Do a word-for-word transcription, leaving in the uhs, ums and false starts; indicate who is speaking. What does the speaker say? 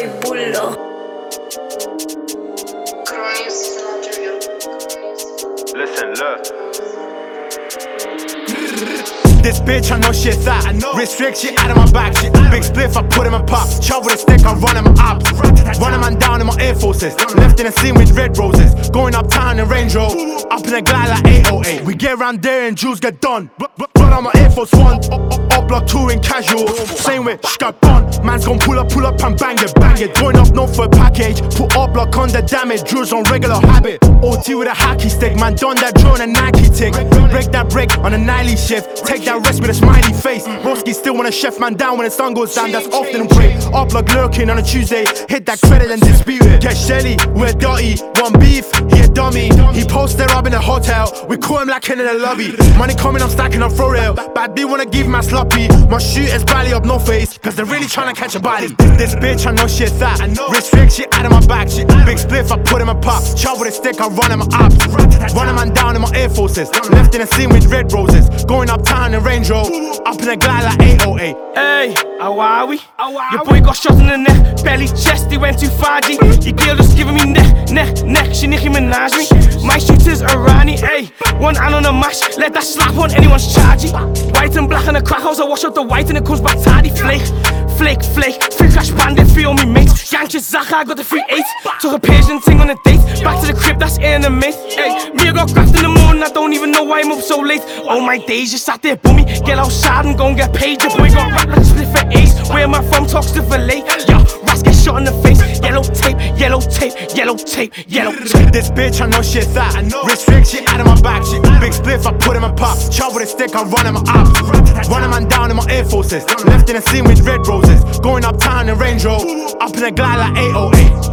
Speaker 1: soy bullo.
Speaker 2: Listen, look.
Speaker 3: This bitch, I know shit that. Restrict shit out of my back. Shit. Big spliff, I put him in pop. Chop with a stick, I run him up. Run a man down in my Air Forces. Left in a scene with red roses. Going uptown in Range Rover. Up in a glide like eight oh eight. We get around there and jewels get done. Run on my Air Force One. Up block touring casual. Same way, sh got done. Man's gon' pull up, pull up and bang it, bang it. Join up north for a package. Put up block on the damage. Drills on regular habit. O T with a hockey stick. Man done that drill on a Nike tick. Break that break on a nightly shift. Take that rest with a smiley face. Broski still wanna chef man down when the sun goes down. That's often a break. Up block lurking on a Tuesday. Hit that credit and dispute it. Get Shelly, we're dirty. One beef, he a dummy. He posted up in a hotel. We call him like in the lobby. Money coming, I'm stacking on throw rail. Bad B wanna give my sloppy. My shooters belly up no face. Cause they're really trying to catch a body. This bitch, I know shit that. Restrict shit out of my back. Shit. Big spliff, I put him in pop. Chop with a stick, I run him up. Run a man down in my Air Forces. Left in a scene with red roses. Going uptown in Range Rover. Up in a glide like eight oh eight.
Speaker 4: Hey, how are we? Your boy got shot in the neck, belly, chest, he went too far, G. Your girl just giving me neck, neck, neck, she Nicki Minaj me. My shooters Irani, ayy. One hand on the mash, let that slap on anyone's chargy. White and black in the crack house, I wash out the white and it comes back tardy. Flake, flake, flake, free cash bandit, free on me mates. Yankee Zaka, I got the free eight. Took a Persian thing on a date, back to the crib, that's in the mate. Ayy, me I got graft in the morning, I don't even know why I'm up so late. All my days just sat there, bummy, get outside and go and get paid. Your boy got rap like a split for ace. Where am I from? Talks to valet. Yo, rats get shot in the face. Yellow tape, yellow tape, yellow tape, yellow tape.
Speaker 3: This bitch, I know shit that. Restrict shit out of my back. Shit. Big spliff, I put him in pop. Chop with a stick, I run him up. Run a man down in my Air Forces. Left in a scene with red roses. Going uptown in Range Rover. Up in a glide like eight oh eight.